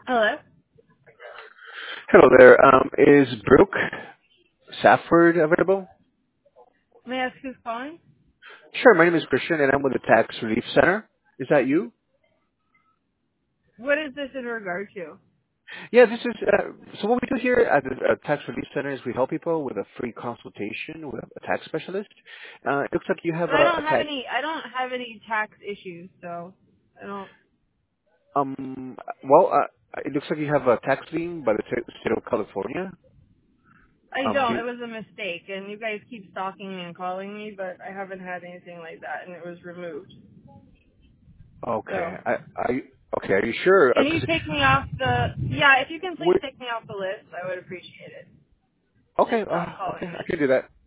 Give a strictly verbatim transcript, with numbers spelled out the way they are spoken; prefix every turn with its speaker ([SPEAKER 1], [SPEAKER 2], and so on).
[SPEAKER 1] Hello?
[SPEAKER 2] Hello there. Um, is Brooke Safford available?
[SPEAKER 1] May I ask who's calling?
[SPEAKER 2] Sure. My name is Christian, and I'm with the Tax Relief Center. Is that you?
[SPEAKER 1] What is this in regard to?
[SPEAKER 2] Yeah, this is. Uh, so what we do here at the uh, Tax Relief Center is we help people with a free consultation with a tax specialist. Uh, it looks like you have
[SPEAKER 1] But I
[SPEAKER 2] a, a
[SPEAKER 1] don't have
[SPEAKER 2] tax.
[SPEAKER 1] any I don't have any tax issues, so I don't
[SPEAKER 2] Um, well, uh, it looks like you have a tax lien by the t- state of California.
[SPEAKER 1] I
[SPEAKER 2] Um, do
[SPEAKER 1] don't.
[SPEAKER 2] you,
[SPEAKER 1] It was a mistake and you guys keep stalking me and calling me, but I haven't had anything like that and it was removed.
[SPEAKER 2] okay.
[SPEAKER 1] So
[SPEAKER 2] I, I, okay. Are you sure?
[SPEAKER 1] can you
[SPEAKER 2] Because
[SPEAKER 1] take me off the yeah, if you can
[SPEAKER 2] we
[SPEAKER 1] please take me off the list, I would appreciate it.
[SPEAKER 2] okay.
[SPEAKER 1] Stop
[SPEAKER 2] Uh,
[SPEAKER 1] calling
[SPEAKER 2] okay. I
[SPEAKER 1] me.
[SPEAKER 2] can do that.